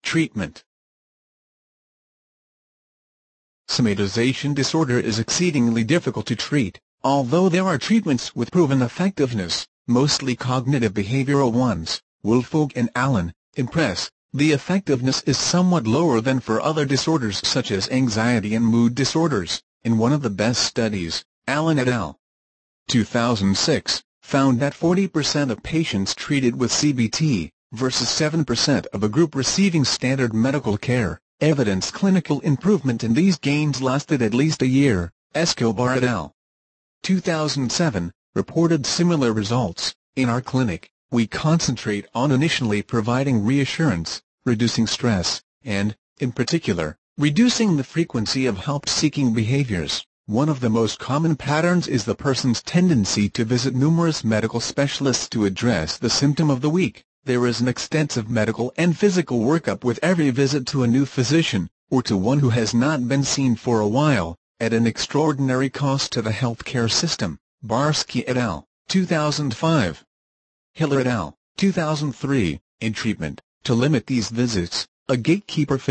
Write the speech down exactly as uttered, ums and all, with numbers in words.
Treatment. Somatization disorder is exceedingly difficult to treat, although there are treatments with proven effectiveness, mostly cognitive behavioral ones. Woolfolk and Allen, Impress. The effectiveness is somewhat lower than for other disorders such as anxiety and mood disorders. In one of the best studies, Allen et al. two thousand six, found that forty percent of patients treated with C B T, versus seven percent of a group receiving standard medical care, evidenced clinical improvement, and these gains lasted at least a year. Escobar et al. two thousand seven, reported similar results. In our clinic, we concentrate on initially providing reassurance, reducing stress, and, in particular, reducing the frequency of help-seeking behaviors. One of the most common patterns is the person's tendency to visit numerous medical specialists to address the symptom of the week. There is an extensive medical and physical workup with every visit to a new physician, or to one who has not been seen for a while, at an extraordinary cost to the healthcare system. Barsky et al. two thousand five. Hiller et al. two thousand three. In treatment, to limit these visits, a gatekeeper